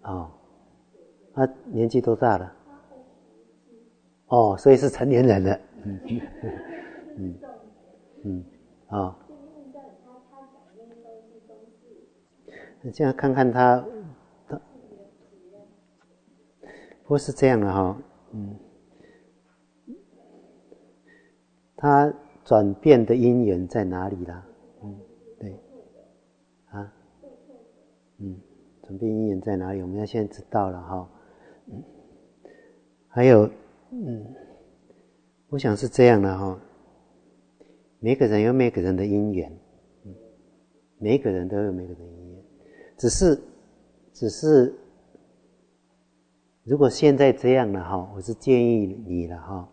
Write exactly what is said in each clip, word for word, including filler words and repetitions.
哦，他年纪多大了？哦，所以是成年人了。嗯嗯嗯，啊、哦。那这样看看他，他不是这样的哈、哦，嗯，他转变的因缘在哪里啦？嗯，对，啊，嗯，转变因缘在哪里？我们要现在知道了哈、哦。嗯，还有，嗯，我想是这样的哈、哦，每个人有每个人的因缘，嗯，每个人都有每个人的因缘，只是，只是。如果现在这样了哈，我是建议你了哈。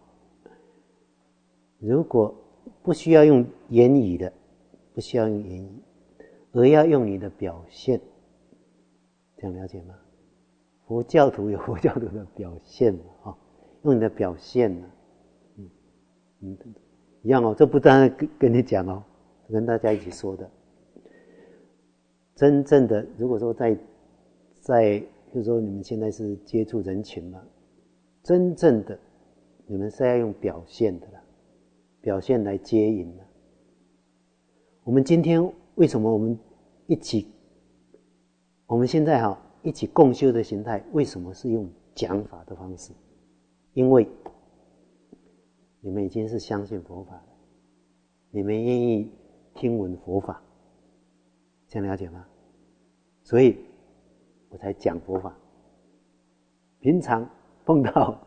如果不需要用言语的，不需要用言语，而要用你的表现，这样了解吗？佛教徒有佛教徒的表现嘛，哈，用你的表现呢，嗯嗯，一样哦，这不单跟跟你讲哦，跟大家一起说的。真正的，如果说在在，就是说你们现在是接触人群嘛。真正的，你们是要用表现的啦，表现来接引的。我们今天为什么我们一起，我们现在哈一起共修的形态，为什么是用讲法的方式？因为你们已经是相信佛法了，你们愿意听闻佛法，这样了解吗？所以我才讲佛法。平常碰到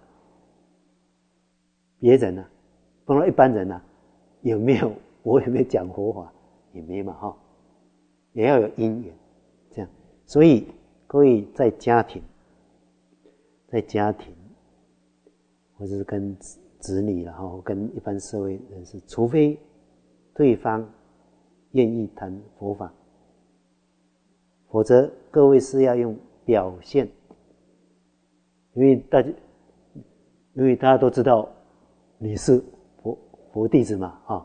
别人啊，碰到一般人啊，有没有我有没有讲佛法？也没嘛哈，也要有因缘，这样。所以各位在家庭，在家庭，或者是跟子女然后跟一般社会人士，除非对方愿意谈佛法，否则各位是要用表现。因为大家，因为大家都知道你是佛佛弟子嘛，哈。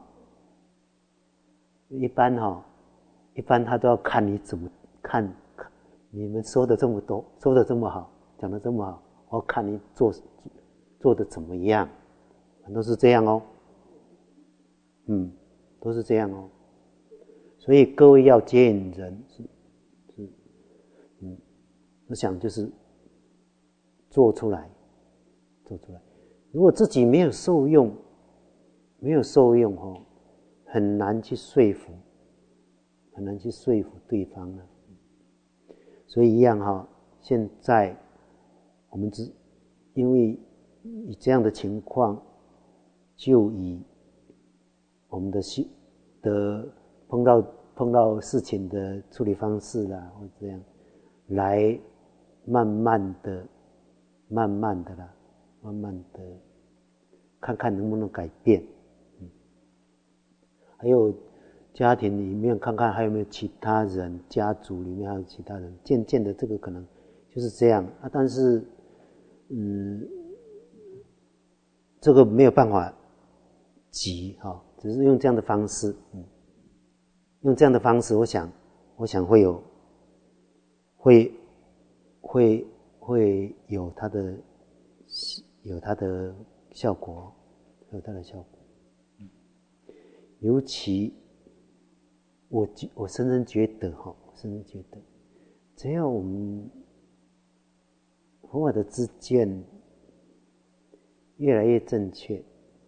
一般哈，一般他都要看你怎么看，你们说的这么多，说的这么好，讲的这么好，我看你做做的怎么样，都是这样哦，嗯，都是这样哦。所以各位要接引人是是，嗯，我想就是做出来。做出来，如果自己没有受用，没有受用哦，很难去说服，很难去说服对方了。所以一样哈，现在我们只因为以这样的情况，就以我们的的碰到碰到事情的处理方式啦，或这样来慢慢的、慢慢的啦。慢慢的看看能不能改变，嗯，还有家庭里面看看还有没有其他人，家族里面还有其他人，渐渐的这个可能就是这样啊。但是，嗯，这个没有办法急哈，只是用这样的方式，嗯，用这样的方式，我想，我想会有，会，会，会有它的。有它的效果，有它的效果。尤其我我深深觉得哈，深深觉得，只要我们佛法的知见越来越正确，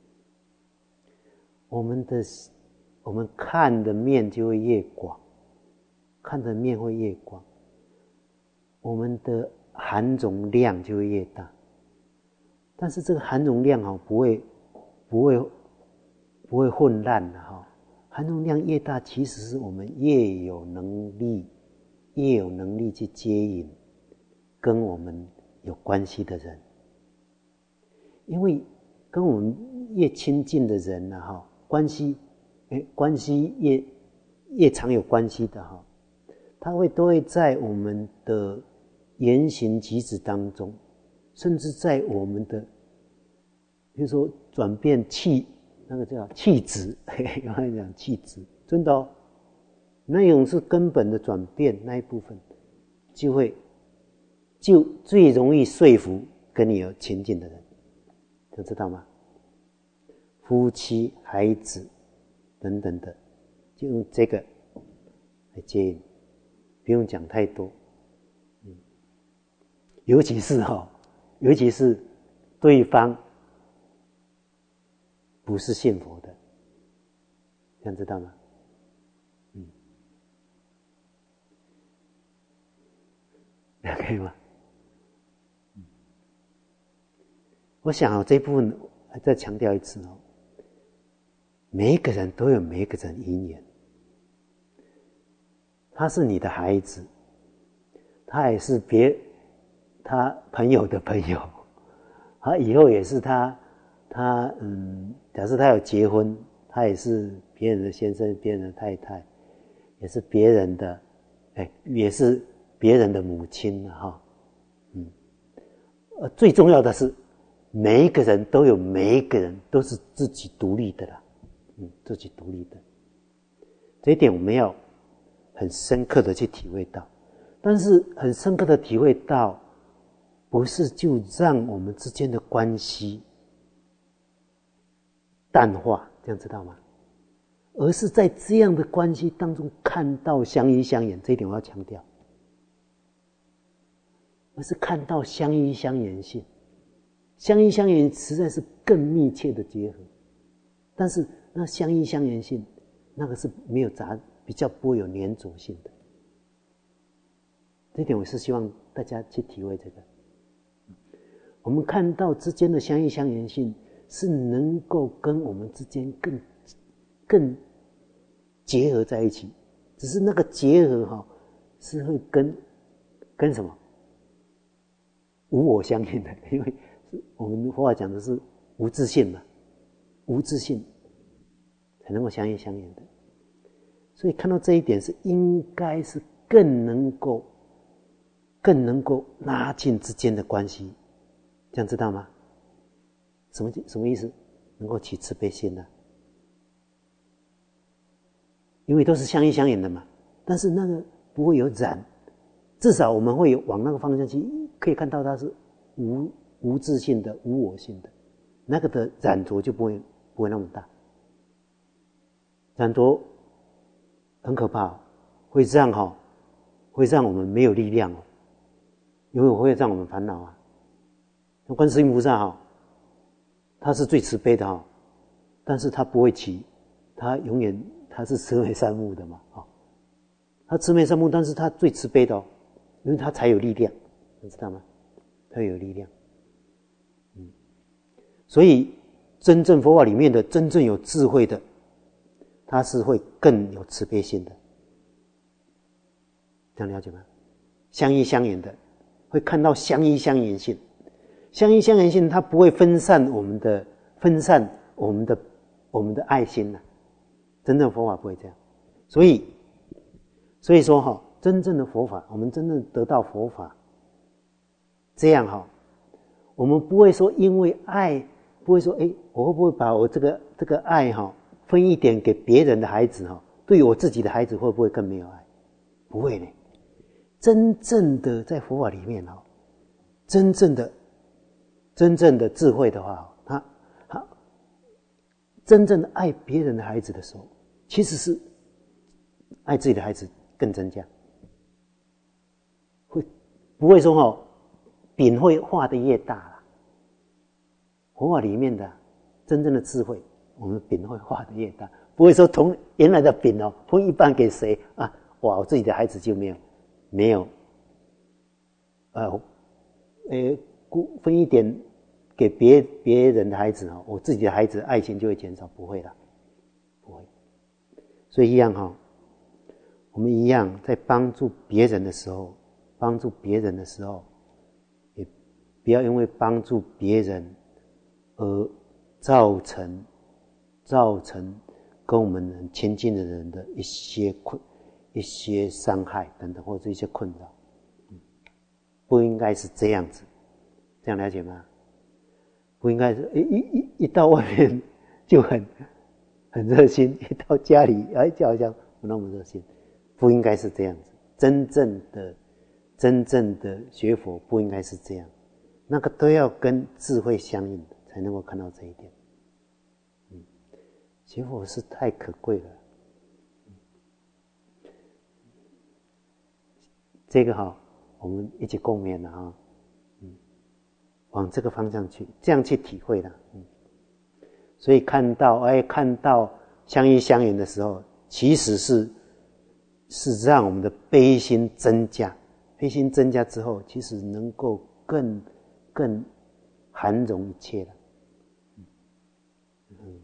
我们的我们看的面就会越广，看的面会越广，我们的含容量就会越大。但是这个含容量哈，不会不会不会混乱的哈。含容量越大，其实是我们越有能力，越有能力去接引跟我们有关系的人。因为跟我们越亲近的人呢，哈，关系，哎，关系越越常有关系的哈，他会都会在我们的言行举止当中。甚至在我们的，比如说转变气，那个叫气质，有人讲气质，真的哦，那种是根本的转变，那一部分就会就最容易说服跟你有亲近的人，就知道吗？夫妻、孩子等等的，就用这个来接引，不用讲太多。嗯，尤其是哈、哦，尤其是对方不是信佛的，这样知道吗？嗯，可以吗？嗯，我想哦，这部分再强调一次哦，每一个人都有每一个人因缘，他是你的孩子，他也是别他朋友的朋友，他以后也是他他嗯，假设他有结婚，他也是别人的先生，别人的太太，也是别人的，哎，也是别人的母亲了哈，嗯，呃，最重要的是，每一个人都有每一个人都是自己独立的啦，嗯，自己独立的，这一点我们要很深刻的去体会到，但是很深刻的体会到，不是就让我们之间的关系淡化，这样知道吗？而是在这样的关系当中看到相依相远，这一点我要强调，而是看到相依相远性，相依相远实在是更密切的结合，但是那相依相远性那个是没有杂，比较不会有粘着性的，这一点我是希望大家去体会这个。我们看到之间的相依相远性是能够跟我们之间更更结合在一起，只是那个结合哈、哦、是会跟跟什么无我相应的，因为我们佛法讲的是无自性嘛，无自性才能够相依相远的，所以看到这一点是应该是更能够更能够拉近之间的关系，这样知道吗？什么什么意思？能够起慈悲心的、啊，因为都是相依相远的嘛。但是那个不会有染，至少我们会有往那个方向去，可以看到它是无无自性的、无我性的，那个的染着就不会不会那么大。染着很可怕，会让哈、哦，会让我们没有力量哦，因为会让我们烦恼啊。那观世音菩萨哈、哦，他是最慈悲的哈、哦，但是他不会起，他永远他是慈眉善目的嘛，哦，他慈眉善目，但是他最慈悲的哦，因为他才有力量，你知道吗？他有力量，嗯，所以真正佛法里面的真正有智慧的，他是会更有慈悲心的，这样了解吗？相依相远的，会看到相依相远性。相依相远性，它不会分散我们的分散我们的我们的爱心呐、啊。真正佛法不会这样，所以所以说哈、哦，真正的佛法，我们真正得到佛法，这样哈、哦，我们不会说因为爱，不会说哎，我会不会把我这个这个爱哈、哦、分一点给别人的孩子哈、哦，对于我自己的孩子会不会更没有爱？不会呢。真正的在佛法里面哈、哦，真正的。真正的智慧的话，他他真正的爱别人的孩子的时候，其实是爱自己的孩子更增加，会不会说哦，饼会画的越大啦？佛法里面的真正的智慧，我们饼会画的越大，不会说从原来的饼哦分一半给谁啊？哇，我自己的孩子就没有没有，呃，呃，分一点。给别别人的孩子哈，我自己的孩子爱情就会减少，不会啦，不会。所以一样哈，我们一样在帮助别人的时候，帮助别人的时候，也不要因为帮助别人而造成造成跟我们很亲近的人的一些困、一些伤害等等，或者一些困扰，不应该是这样子，这样了解吗？不应该是一一一到外面就很很热心，一到家里哎就好像不那么热心，不应该是这样子。真正的真正的学佛不应该是这样，那个都要跟智慧相应的，才能够看到这一点。嗯，学佛是太可贵了。这个哈，我们一起共勉了哈，嗯，往这个方向去，这样去体会了，嗯。所以看到，哎，看到相依相缘的时候，其实是是让我们的悲心增加，悲心增加之后，其实能够更更涵容一切了，嗯，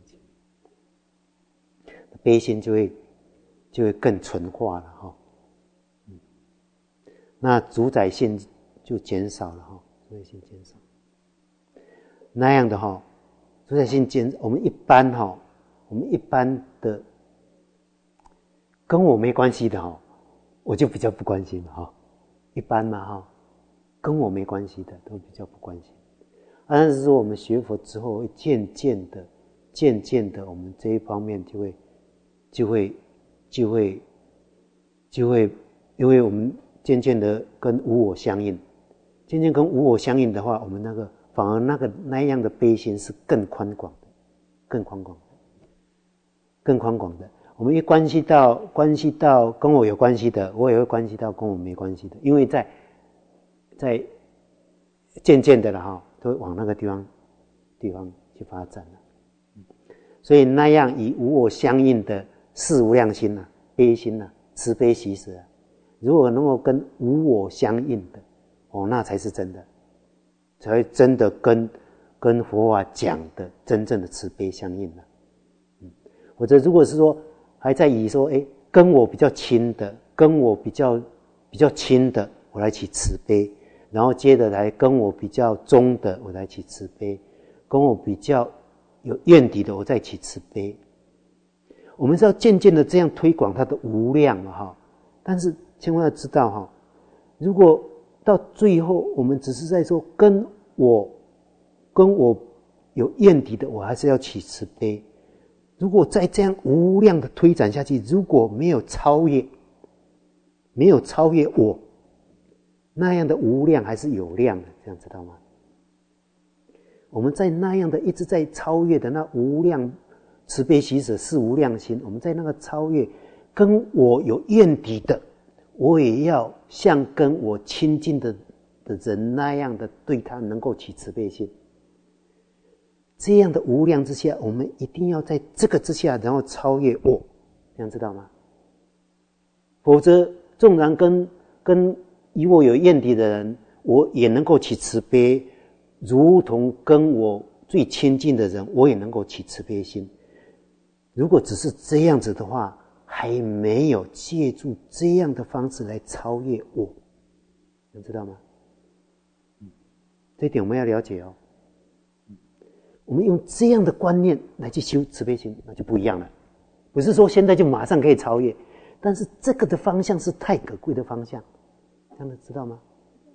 悲心就会就会更纯化了哈，嗯，那主宰性就减少了哈，主宰性减少，那样的哈。主宰性减，我们一般哈，我们一般的跟我没关系的哈，我就比较不关心了哈。一般嘛哈，跟我没关系的都比较不关心。但是说我们学佛之后，会渐渐的、渐渐的，我们这一方面就会、就会、就会、就会，因为我们渐渐的跟无我相应，渐渐跟无我相应的话，我们那个。反而那个那样的悲心是更宽广的，更宽广的，更宽广的。我们一关系到关系到跟我有关系的，我也会关系到跟我没关系的，因为在在渐渐的了哈，都会往那个地方地方去发展了。所以那样以无我相应的四无量心啊、悲心啊、慈悲喜舍啊，如果能够跟无我相应的，哦，那才是真的。才会真的跟跟佛法讲的真正的慈悲相应了，嗯，或者如果是说还在以说，哎，跟我比较亲的，跟我比较比较亲的，我来起慈悲，然后接着来跟我比较忠的，我来起慈悲，跟我比较有怨敌的，我再起慈悲。我们是要渐渐的这样推广它的无量了哈，但是千万要知道哈，如果到最后，我们只是在说跟我跟我有怨敌的，我还是要起慈悲。如果再这样无量的推展下去，如果没有超越，没有超越我，那样的无量还是有量的，这样知道吗？我们在那样的一直在超越的那无量慈悲喜舍是无量心，我们在那个超越跟我有怨敌的，我也要像跟我亲近的的人那样的对他能够起慈悲心。这样的无量之下，我们一定要在这个之下，然后超越我，这样知道吗？否则，纵然跟跟与我有怨敌的人，我也能够起慈悲，如同跟我最亲近的人，我也能够起慈悲心。如果只是这样子的话，还没有借助这样的方式来超越我，你知道吗？嗯，这一点我们要了解哦。我们用这样的观念来去修慈悲心，那就不一样了。不是说现在就马上可以超越，但是这个的方向是太可贵的方向，这样子知道吗？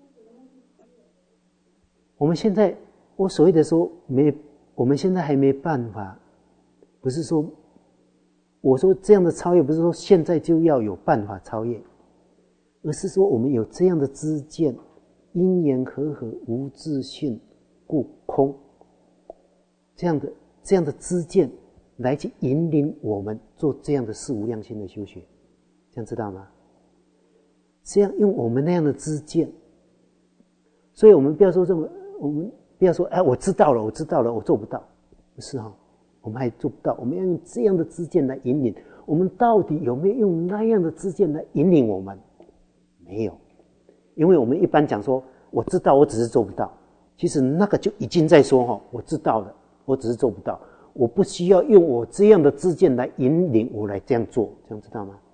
我们现在，我所谓的说没，我们现在还没办法，不是说，我说这样的超越，不是说现在就要有办法超越，而是说我们有这样的知见，因缘和合，无自性，故空。这样的这样的知见来去引领我们做这样的四无量心的修学，这样知道吗？这样用我们那样的知见，所以我们不要说这么，我们不要说哎，我知道了，我知道了，我做不到，不是哈、哦，我们还做不到。我们要用这样的知见来引领，我们到底有没有用那样的知见来引领我们？没有，因为我们一般讲说我知道，我只是做不到，其实那个就已经在说哈，我知道了。我只是做不到，我不需要用我这样的知见来引领我来这样做，这样知道吗？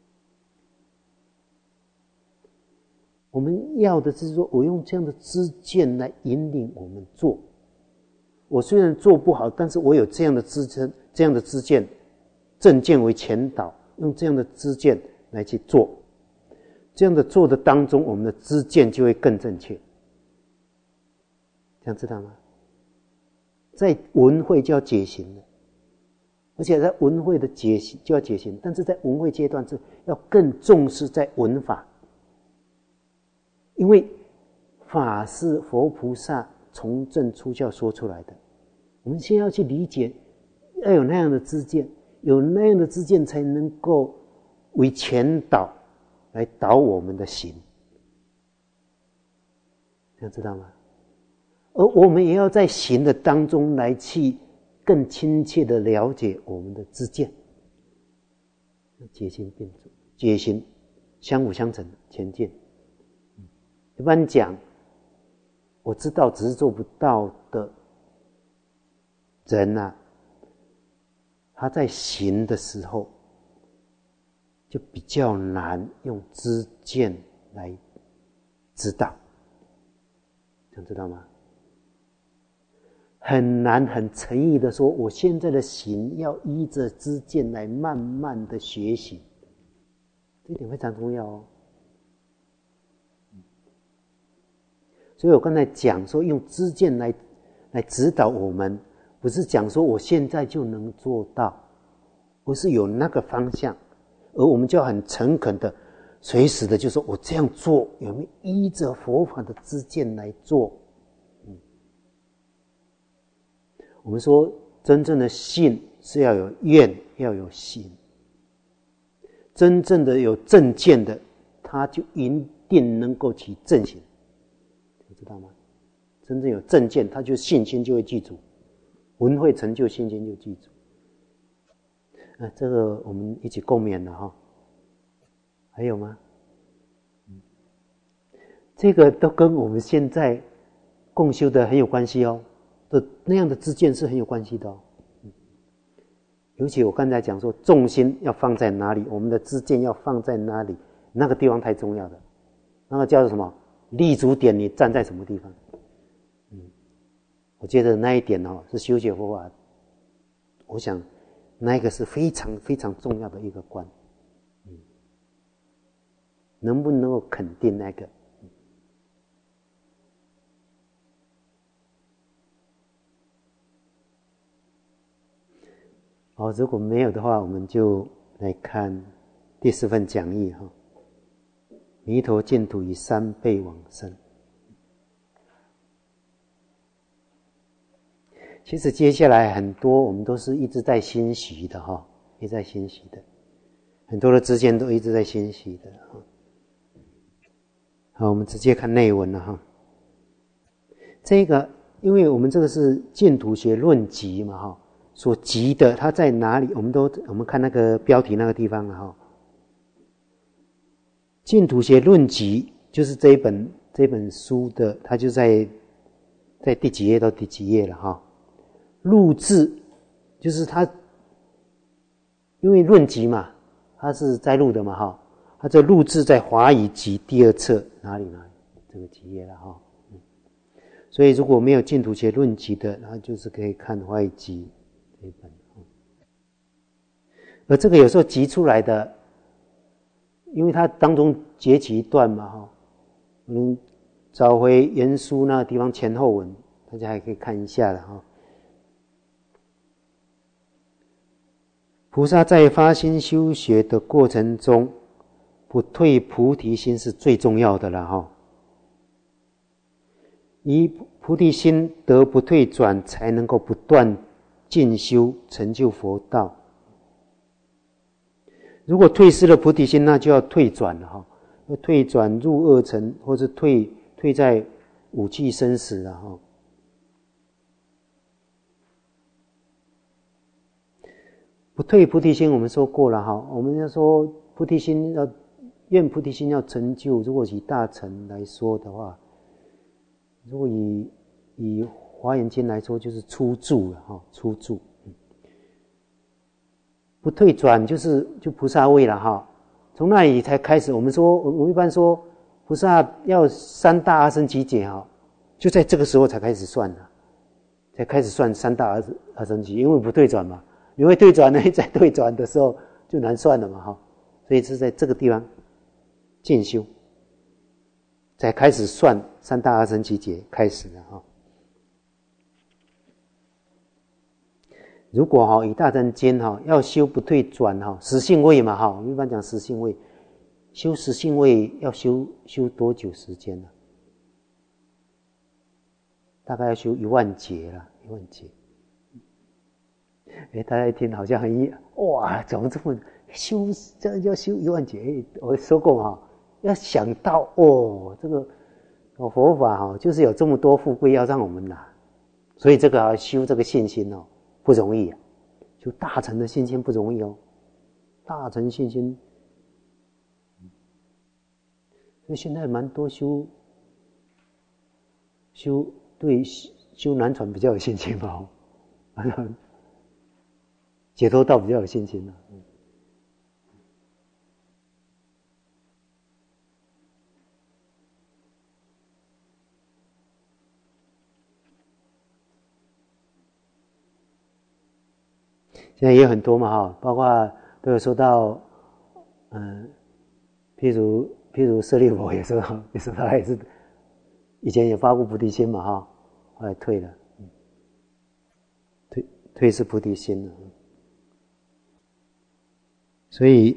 我们要的是说，我用这样的知见来引领我们做。我虽然做不好，但是我有这样的知见，这样的知见，正见为前导，用这样的知见来去做。这样的做的当中，我们的知见就会更正确，这样知道吗？在闻会就要解行了，而且在闻会的解行就要解行，但是在闻会阶段是要更重视在闻法， 因为法是佛菩萨从正出教说出来的，我们先要去理解，要有那样的知见，有那样的知见才能够为前导来导我们的行，这样知道吗？而我们也要在行的当中来去更亲切的了解我们的知见，结心并足，结心相辅相成前进。一般讲，我知道只是做不到的人啊，他在行的时候就比较难用知见来指导，这样知道吗？很难很诚意的说，我现在的行要依着知见来慢慢的学习，这一点非常重要哦。所以我刚才讲说，用知见来来指导我们，不是讲说我现在就能做到，不是有那个方向，而我们就很诚恳的、随时的就说，我这样做有没有依着佛法的知见来做？嗯，我们说真正的信是要有愿，要有行。真正的有正见的，他就一定能够起正行。知道吗？真正有正见，他就信心就会记住，文会成就，信心就记住。啊，这个我们一起共勉了哈。还有吗？这个都跟我们现在共修的很有关系哦，的那样的知见是很有关系的哦。尤其我刚才讲说，重心要放在哪里，我们的知见要放在哪里，那个地方太重要了。那个叫做什么？立足点，你站在什么地方？嗯，我觉得那一点哦，是修学佛法，我想那个是非常非常重要的一个观。嗯，能不能够肯定那个？好，如果没有的话，我们就来看第四份讲义哈。弥陀净土以三倍往生。其实接下来很多我们都是一直在欣喜的哈，一直在欣喜的，很多的知见都一直在欣喜的哈。好，我们直接看内文了哈。这个，因为我们这个是净土学论集嘛哈，所集的它在哪里？我们都我们看那个标题那个地方了哈。净土学论集就是这一本这本书的，它就在在第几页到第几页了哈。录制就是它，因为论集嘛，它是摘录的嘛哈，它这录制在华语集第二册哪里哪里这个几页了哈。嗯，所以如果没有净土学论集的，那就是可以看华语集这一本。而这个有时候集出来的。因为它当中截取一段嘛哈，我们找回原书那个地方前后文，大家还可以看一下了哈。菩萨在发心修学的过程中，不退菩提心是最重要的了哈。以菩提心得不退转，才能够不断进修，成就佛道。如果退失了菩提心，那就要退转了哈，要退转入恶尘，或是退退在五趣生死了哈。不退菩提心，我们说过了哈。我们要说菩提心要愿菩提心要成就，如果以大乘来说的话，如果以以华严经来说，就是初住了哈，初住。不退转就是就菩萨位了哈，从那里才开始。我们说，我们一般说菩萨要三大阿僧祇劫哈，就在这个时候才开始算了，才开始算三大阿阿僧祇，因为不退转嘛，你会退转呢，在退转的时候就难算了嘛哈，所以是在这个地方进修，才开始算三大阿僧祇劫开始了哈。如果哈以大乘经哈要修不退转哈，实性位嘛哈，我们一般讲实性位， 修十信位要修修多久时间呢？大概要修一万节了，一万节。哎，大家一听好像很哇，怎么这么修？这样要修一万节？我说过哈，要想到哦，这个哦佛法哈，就是有这么多富贵要让我们拿，所以这个啊修这个信心哦不容易啊，修大乘的信心不容易哦，大乘信心。所以现在蛮多修修对修南传比较有信心嘛，解脱道比较有信心了。现在也有很多嘛哈，包括都有说到，嗯、呃，譬如譬如舍利弗也说到，也说他也是以前也发过菩提心嘛哈，后来退了，嗯、退退是菩提心了。所以，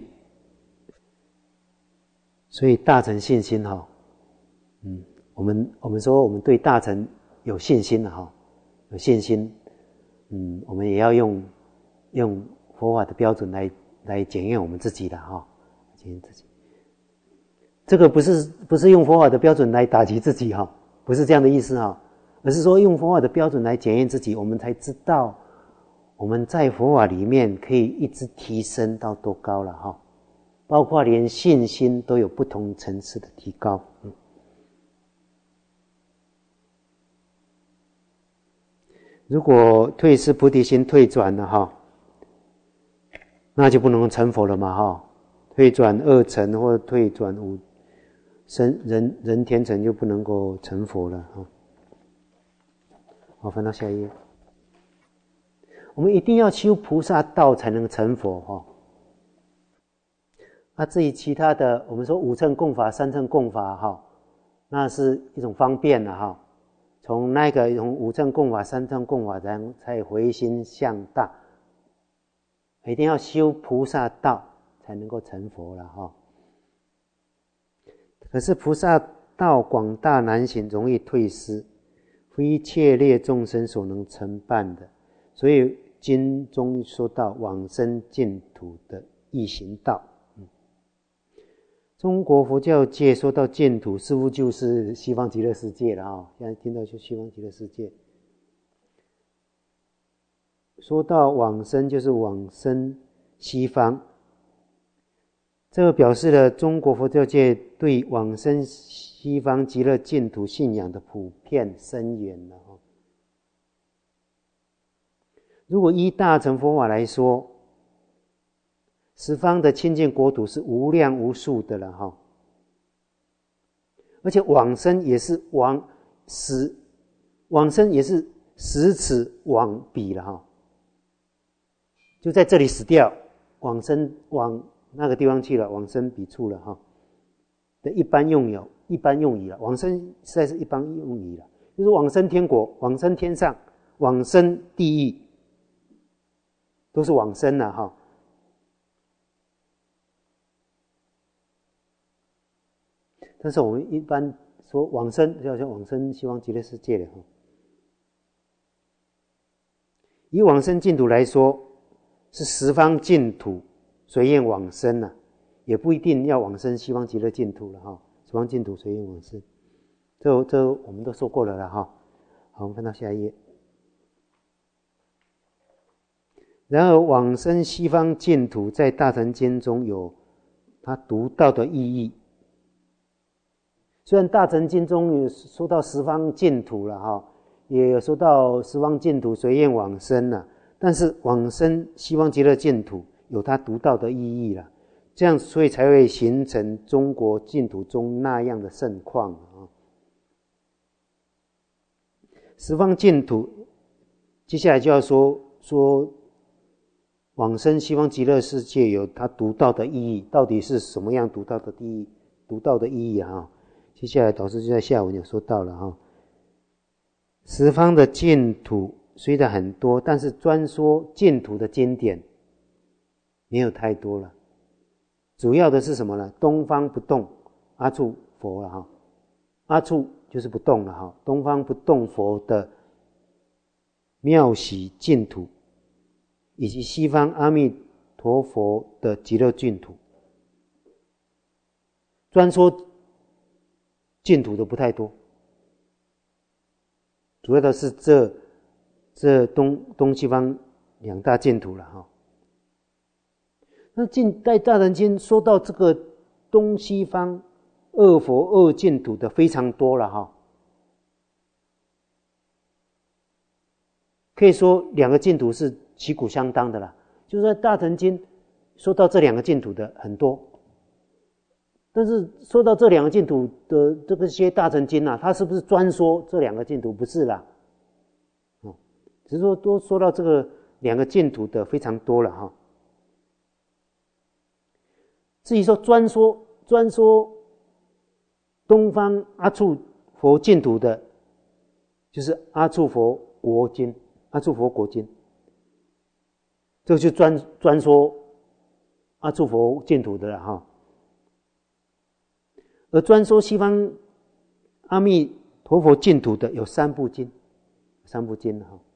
所以大乘信心哈，嗯，我们我们说我们对大乘有信心了哈，有信心，嗯，我们也要用用佛法的标准来来检验我们自己的哈，检验自己。这个不是不是用佛法的标准来打击自己哈，不是这样的意思哈，而是说用佛法的标准来检验自己，我们才知道我们在佛法里面可以一直提升到多高了哈，包括连信心都有不同层次的提高。嗯，如果退失菩提心退转了哈，那就不能成佛了嘛哈，退转二乘或退转五生人人天乘就不能够成佛了哈。好，翻到下一页。我们一定要修菩萨道才能成佛哈。那至于其他的，我们说五乘共法、三乘共法哈，那是一种方便了哈。从那个从五乘共法、三乘共法才才回心向大，一定要修菩萨道才能够成佛了哈。可是菩萨道广大难行，容易退失，非切列众生所能承办的，所以经中说到往生净土的易行道。嗯，中国佛教界说到净土，似乎就是西方极乐世界了啊！现在听到就西方极乐世界。说到往生，就是往生西方。这个表示了中国佛教界对往生西方极乐净土信仰的普遍深远了。如果依大乘佛法来说，十方的清净国土是无量无数的了哈，而且往生也是往死，往生也是十尺往彼了哈，就在这里死掉，往生往那个地方去了，往生彼处了哈的一般用有一般用语了，往生实在是一般用语了，就是往生天国、往生天上、往生地狱，都是往生了哈。但是我们一般说往生，就叫往生西方极乐世界了哈。以往生净土来说，是十方净土随愿往生啊，也不一定要往生西方极乐净土了哈。十方净土随愿往生，这这我们都说过了了哈。好，我们看到下一页。然而往生西方净土在大乘经中有它独到的意义。虽然大乘经中有说到十方净土了哈，也有说到十方净土随愿往生了，但是往生西方极乐净土有它独到的意义了，这样所以才会形成中国净土中那样的盛况啊。十方净土，接下来就要说说往生西方极乐世界有它独到的意义，到底是什么样独到的意义？独到的意义啊！接下来导师就在下文有说到了哈。十方的净土虽然很多，但是专说净土的经典没有太多了。 主要的是什么呢？东方不动阿处佛了哈，阿处就是不动了哈，东方不动佛的妙喜净土，以及西方阿弥陀佛的极乐净土。专说净土的不太多，主要的是这这东东西方两大净土了哈。那近代大乘经说到这个东西方二佛二净土的非常多了哈，可以说两个净土是旗鼓相当的啦。就是在大乘经说到这两个净土的很多，但是说到这两个净土的这个些大乘经啊，它是不是专说这两个净土？不是啦，哦，只是说都说到这个两个净土的非常多了哈。至于说专说专说东方阿处佛净土的，就是阿处佛国经，阿处佛国经，这个就专专说阿处佛净土的了哈。而专说西方阿弥陀佛净土的有三部经，三部经哈。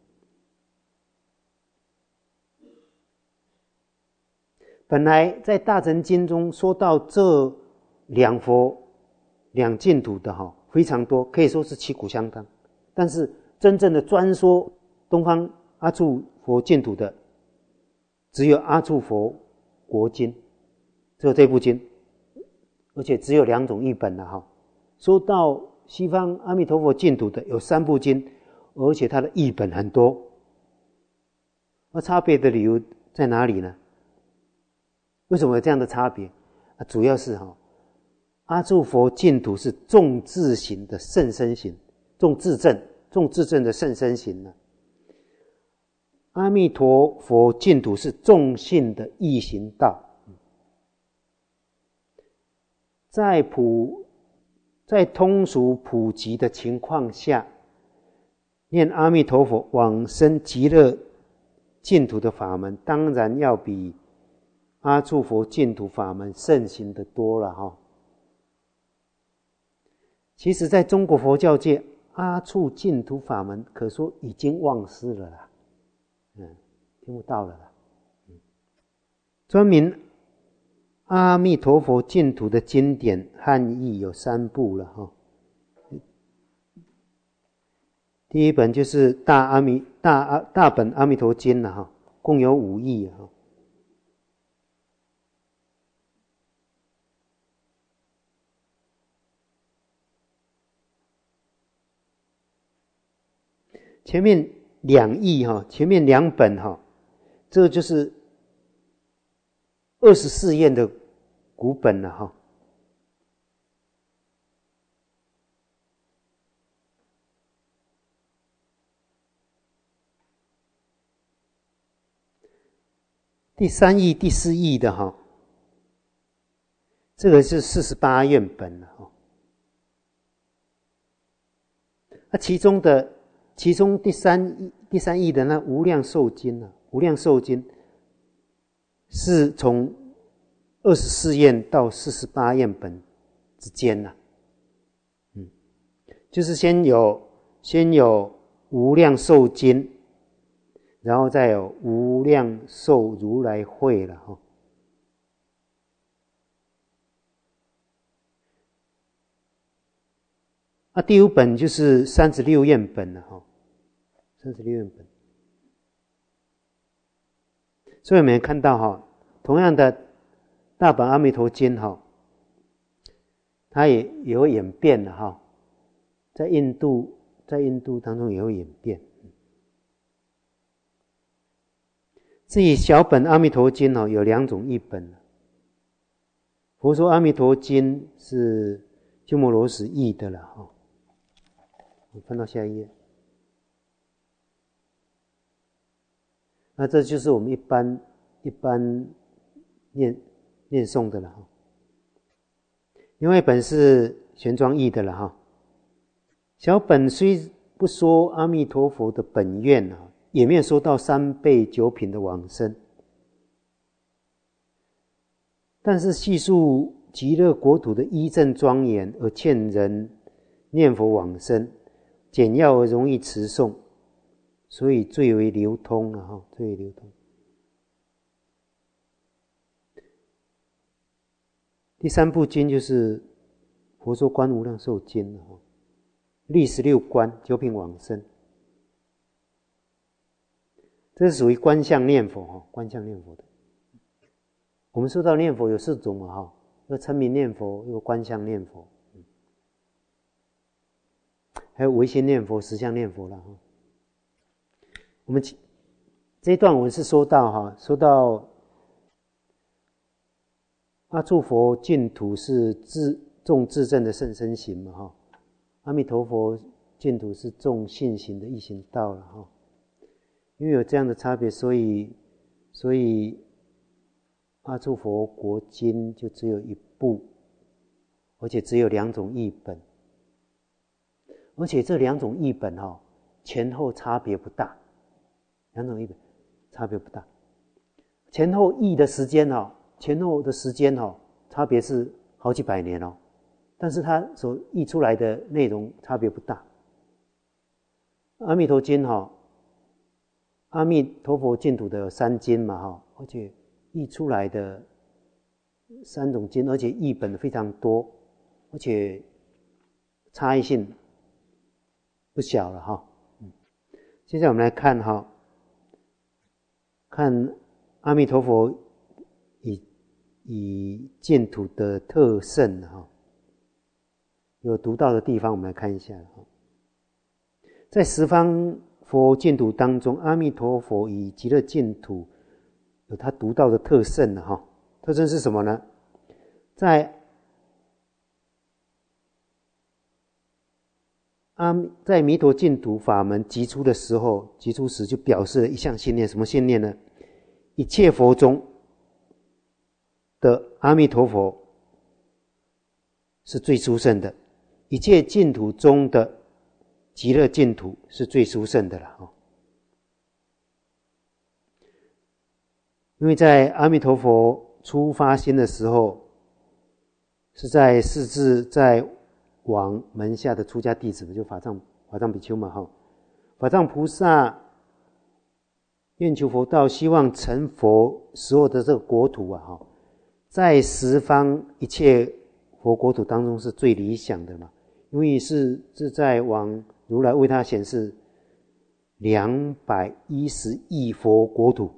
本来在大乘经中说到这两佛两净土的哈非常多，可以说是旗鼓相当。但是真正的专说东方阿处佛净土的，只有阿处佛国经，只有这部经，而且只有两种译本了哈。说到西方阿弥陀佛净土的有三部经，而且它的译本很多。那差别的理由在哪里呢？为什么有这样的差别？啊，主要是哈，阿处佛净土是重智行的甚深行，重智正，重智正的甚深行呢。阿弥陀佛净土是重信的易行道。在普在通俗普及的情况下，念阿弥陀佛往生极乐净土的法门，当然要比阿处佛净土法门盛行的多了哈。其实在中国佛教界，阿处净土法门可说已经忘失了啦，嗯，听不到了啦。嗯，专门阿弥陀佛净土的经典汉译有三部了哈。第一本就是大阿弥大阿大本阿弥陀经了哈，共有五译哈。前面两译哈，前面两本哈，这个就是二十四页的古本了哈。第三译、第四译的哈，这个是四十八愿本了哈。那其中的。其中第三义第三义的那无量寿经啊，无量寿经是从二十四愿到四十八愿本之间呐、啊，嗯，就是先有先有无量寿经，然后再有无量寿如来会了哈。啊，第五本就是三十六愿本了哈。三十六愿本，所以我们看到哈，同样的大本阿弥陀经哈，它也也会演变了哈，在印度在印度当中也会演变。至于小本阿弥陀经哦，有两种译本。佛说阿弥陀经是鸠摩罗什译的了哈。我翻到下一页。那这就是我们一般一般念念诵的了哈。另外一本是玄奘译的了哈。小本虽不说阿弥陀佛的本愿啊，也没有说到三倍九品的往生， 但是叙述极乐国土的依正庄严，而劝人念佛往生，简要而容易持诵，所以最为流通了哈，最为流通。第三部经就是《佛说观无量寿经》了哈，历十六观，九品往生。这是属于观相念佛哈，观相念佛的。我们说到念佛有四种嘛哈，有称名念佛，有观相念佛，还有唯心念佛、实相念佛了哈。我们这一段我们是说到哈，说到阿处佛净土是自重自证的甚深行嘛哈，阿弥陀佛净土是重信行的易行道了哈。因为有这样的差别，所以所以阿处佛国经就只有一部，而且只有两种译本，而且这两种译本哈前后差别不大，两种译本差别不大，前后译的时间哈，前后的时间哈差别是好几百年哦，但是它所译出来的内容差别不大。阿弥陀经哈。阿弥陀佛净土的有三经嘛哈，而且译出来的三种经，而且译本非常多，而且差异性不小了哈。现在我们来看哈，看阿弥陀佛以以净土的特胜哈，有读到的地方我们来看一下哈，在十方佛净土当中，阿弥陀佛以极乐净土有他独到的特胜了哈。特胜是什么呢？在阿在弥陀净土法门集出的时候，集出时就表示了一项信念，什么信念呢？一切佛中的阿弥陀佛是最殊胜的，一切净土中的极乐净土是最殊胜的了哦。因为在阿弥陀佛初发心的时候，是在释至在王门下的出家弟子，就法藏法藏比丘嘛哈。法藏菩萨愿求佛道，希望成佛时候的这个国土啊哈，在十方一切佛国土当中是最理想的嘛，因为是自在王如来为他显示两百一十亿佛国土。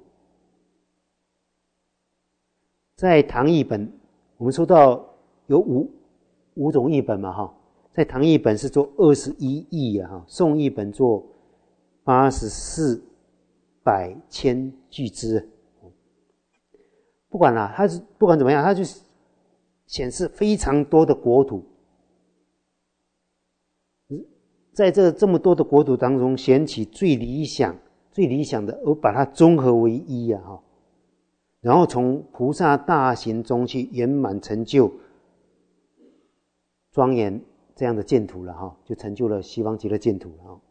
在唐译本，我们说到有五五种译本嘛哈，在唐译本是做二十一亿啊哈，宋译本做八十四百千俱之。不管啦，它是不管怎么样，它就显示非常多的国土。在这这么多的国土当中，选取最理想、最理想的，而把它综合为一啊，哈，然后从菩萨大行中去圆满成就庄严这样的净土了哈，就成就了西方极乐净土了哈。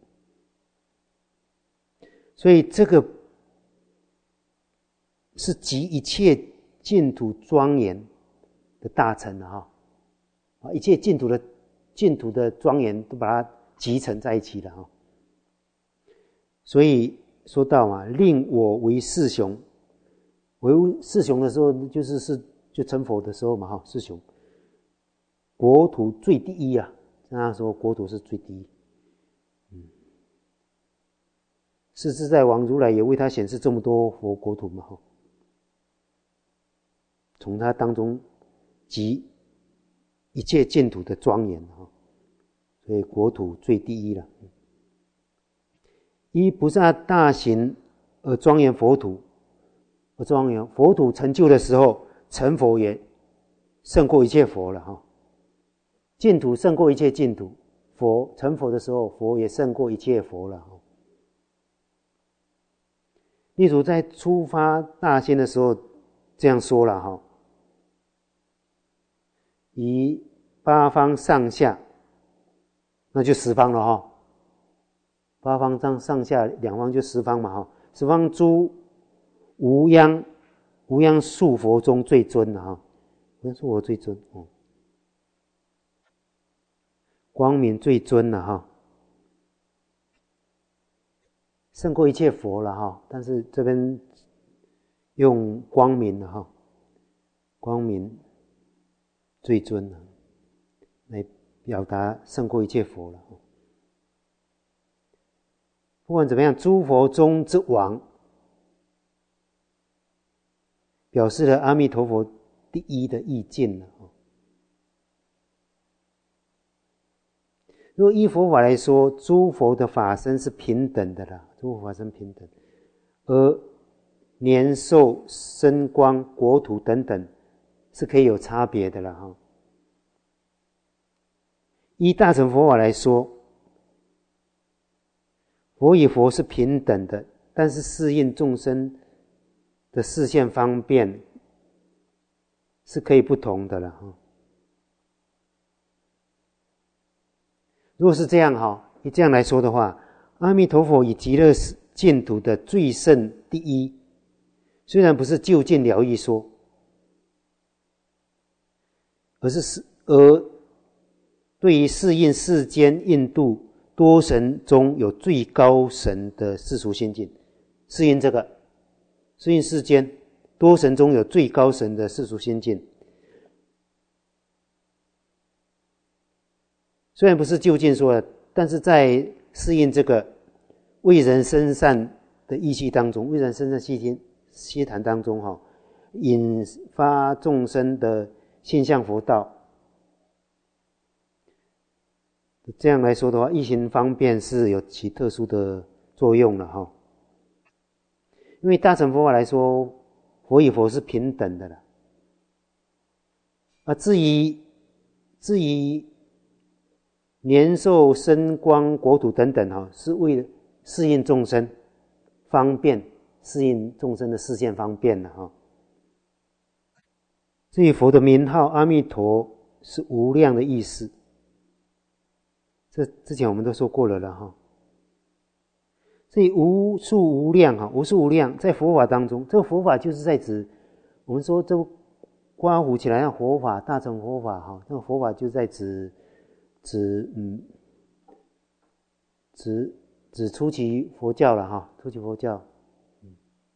所以这个是集一切净土庄严的大成了哈，啊，一切净土的净土的庄严都把它集成在一起了哈。所以说到啊，令我为世雄，为世雄的时候，就是是就成佛的时候嘛哈，世雄，国土最第一啊，那时候国土是最第一。嗯，是自在王如来也为他显示这么多佛国土嘛哈，从他当中集一切净土的庄严哈。所以国土最第一了。依菩萨大行而庄严佛土，而庄严佛土成就的时候，成佛也胜过一切佛了哈。净土胜过一切净土，佛成佛的时候，佛也胜过一切佛了哈。例如在初发大心的时候这样说了哈，以八方上下，那就十方了哈，八方上上下两方就十方嘛哈，十方诸无央无央数佛中最尊了哈， 不能说我最尊哦，光明最尊了哈，胜过一切佛了哈。但是这边用光明了哈，光明最尊了，来表达胜过一切佛了。不管怎么样，诸佛中之王，表示了阿弥陀佛第一的意境了。如果依佛法来说，诸佛的法身是平等的啦，诸佛法身平等，而年寿、身光、国土等等是可以有差别的啦哈。依大乘佛法来说，佛与佛是平等的，但是适应众生的视线方便是可以不同的了哈。如果是这样哈，以这样来说的话，阿弥陀佛以极乐净土的最胜第一，虽然不是究竟了义说，而是而对于适应世间印度多神中有最高神的世俗心境，适应这个，适应世间多神中有最高神的世俗心境，虽然不是究竟说的，但是在适应这个为人生善的义气当中，为人生善西天西谈当中哈，引发众生的现象佛道。这样来说的话，易行方便是有其特殊的作用了哈。因为大乘佛法来说，佛与佛是平等的了。啊，至于至于年寿、身光、国土等等哈，是为了适应众生方便，适应众生的视线方便了哈。至于佛的名号阿弥陀是无量的意思。这之前我们都说过了了哈。所以无数无量哈，无数无量在佛法当中，这个佛法就是在指我们说这刮胡起来像佛法，大乘佛法哈，这个佛法就在指指嗯指指初期佛教了哈，初期佛教，嗯，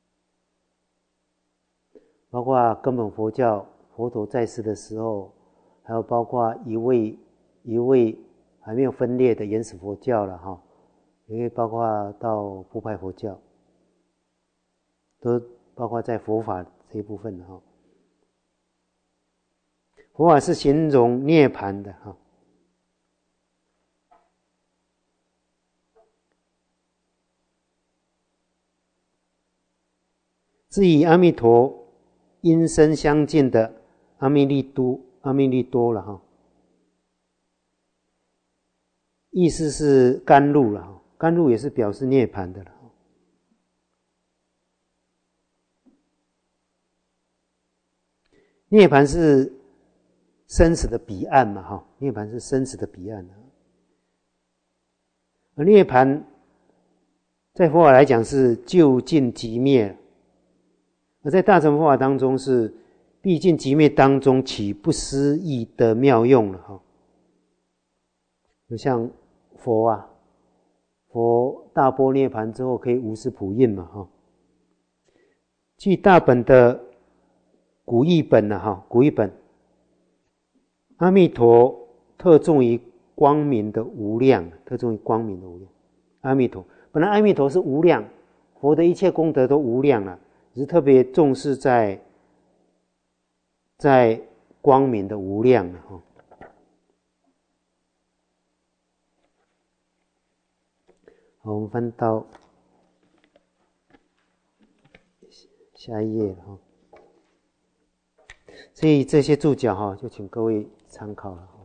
包括根本佛教，佛陀在世的时候，还有包括一位一位。还没有分裂的原始佛教了哈，也可以包括到部派佛教，都包括在佛法这一部分哈。佛法是形容涅槃的哈。至于阿弥陀因身相近的阿弥利多，阿弥利多了哈。意思是甘露了，甘露也是表示涅槃的了。涅槃是生死的彼岸嘛，哈，涅槃是生死的彼岸。而涅槃在佛法来讲是究竟寂灭，而在大乘佛法当中是毕竟寂灭当中起不思议的妙用了哈。就像佛啊，佛大般涅槃之后可以无始普印嘛哈。据大本的古译本啊哈，古译本，阿弥陀特重于光明的无量，特重于光明的无量。阿弥陀本来阿弥陀是无量，佛的一切功德都无量了，只是特别重视在在光明的无量了哈。好，我们翻到下一页了哈。所以这些注脚哈，就请各位参考了。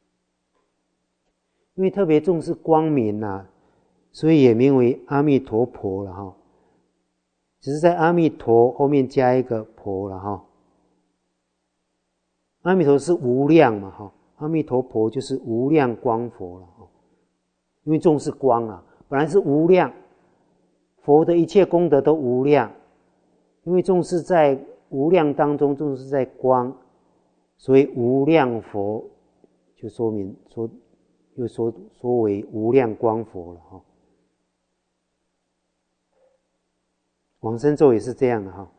因为特别重视光明啊，所以也名为阿弥陀婆了哈。只是在阿弥陀后面加一个婆了哈。阿弥陀是无量嘛哈，阿弥陀婆就是无量光佛了哈。因为重视光啊。本来是无量，佛的一切功德都无量，因为重视在无量当中，重视在光， 所以无量佛就说明说，又说说为无量光佛了哈。往生咒也是这样的哈。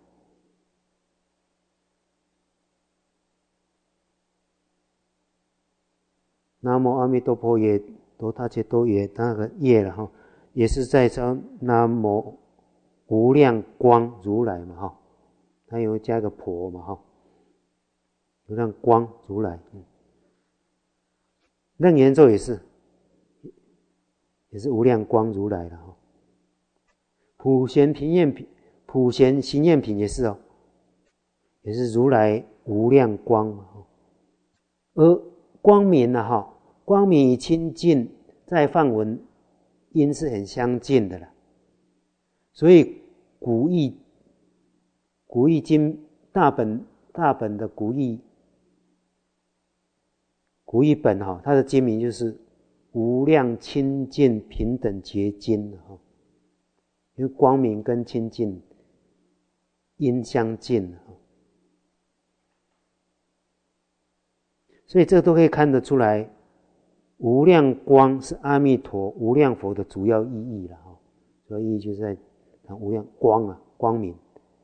南无阿弥陀佛也，多他切多也那个业了哈，也是在说南无无量光如来嘛哈，它有加个婆嘛哈，无量光如来。嗯，楞严咒也是，也是无量光如来了哈。普贤平愿品，普贤行愿品也是哦，也是如来无量光嘛哈。而光明啊哈，光明与清净在梵文音是很相近的啦，所以古义古义经大本大本的古义古义本哈，它的经名就是无量清净平等觉经哈，因为光明跟清净音相近哈，所以这个都可以看得出来，无量光是阿弥陀无量佛的主要意义了哈，主要意义就是在谈无量光啊，光明。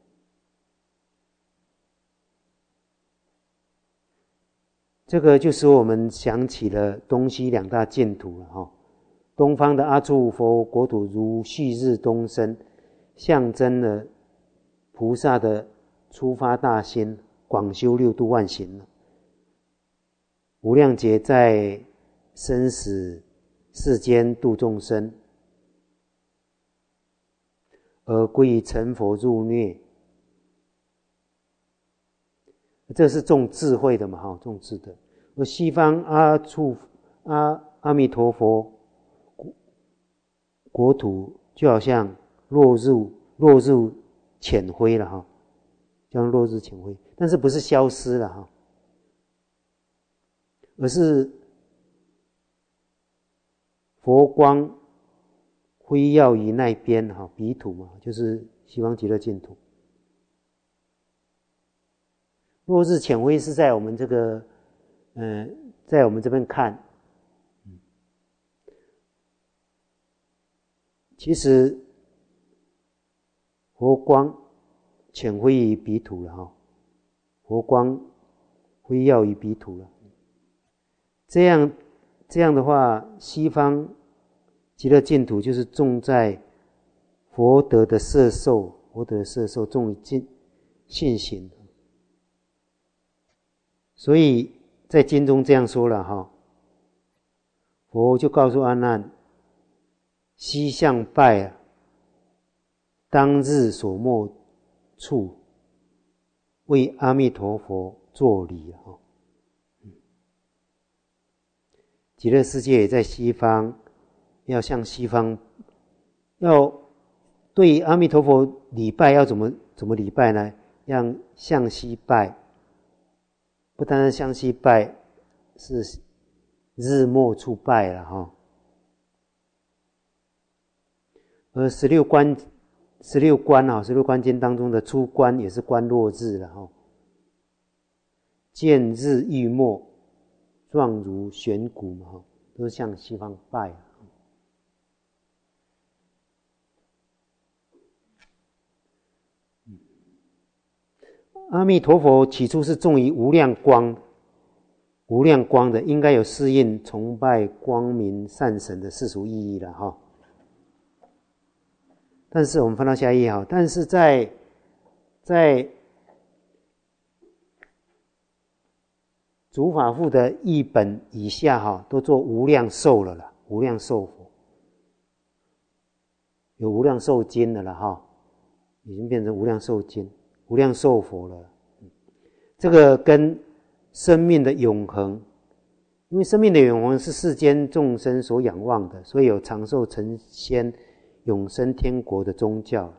这个就使我们想起了东西两大净土了哈。东方的阿处佛国土如旭日东升，象征了菩萨的出发大心，广修六度万行了。无量劫在生死世间度众生，而归于成佛入灭，这是重智慧的嘛哈，重智的。而西方阿处阿阿弥陀佛国土就好像落入落入浅灰了哈，就像落入浅灰，但是不是消失了哈，而是佛光辉耀于那边哈，彼土嘛，就是西方极乐净土。落日浅灰是在我们这个，嗯、呃，在我们这边看，嗯，其实佛光浅灰于彼土了哈，佛光辉耀于彼土了。这样这样的话，西方极乐净土就是种在佛德的摄受，佛德的摄受种于信行。所以在经中这样说了哈，佛就告诉阿难，西向拜啊，当日所没处，为阿弥陀佛作礼哈。极乐世界也在西方，要向西方，要对阿弥陀佛礼拜，要怎么怎么礼拜呢？要向西拜。不单单向西拜，是日没处拜了哈。而十六观，十六观啊，十六观经当中的出观也是观落日了哈。见日欲没，状如悬鼓嘛哈，都是向西方拜。阿弥陀佛起初是种于无量光，无量光的，应该有适应崇拜光明善神的世俗意义了哈。但是我们翻到下一页哈，但是在在主法父的译本以下哈，都做无量寿了啦，无量寿佛，有无量寿经了啦哈，已经变成无量寿经。无量寿佛了，这个跟生命的永恒，因为生命的永恒是世间众生所仰望的，所以有长寿成仙、永生天国的宗教。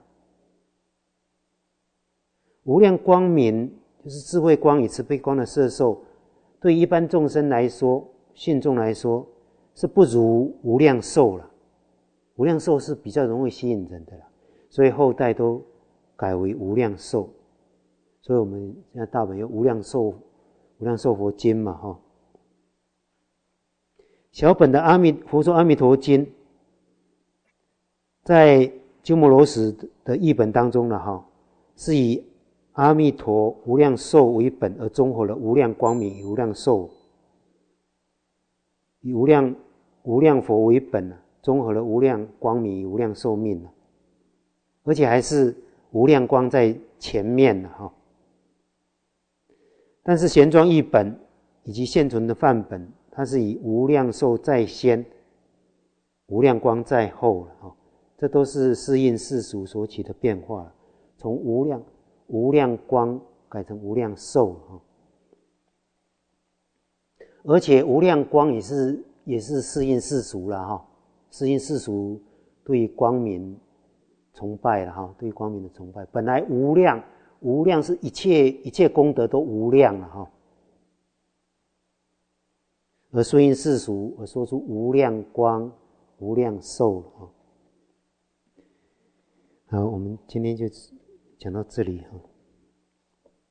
无量光明就是智慧光与慈悲光的摄受，对一般众生来说，信众来说是不如无量寿了。无量寿是比较容易吸引人的了，所以后代都改为无量寿。所以我们现在大本有无量寿无量寿佛经嘛哈。小本的阿弥佛说阿弥陀经，在鸠摩罗什的译本当中呢哈，是以阿弥陀无量寿为本，而综合了无量光明与无量寿，以无量无量佛为本，综合了无量光明与无量寿命，而且还是无量光在前面哈。但是玄奘译本以及现存的范本，它是以无量寿在先，无量光在后哈，这都是适应世俗所起的变化，从无量无量光改成无量寿哈。而且无量光也是也是适应世俗了哈，适应世俗对光明崇拜了哈，对光明的崇拜。本来无量无量是一切一切功德都无量了哈，而顺应世俗而说出无量光无量寿哈。好，我们今天就讲到这里哈。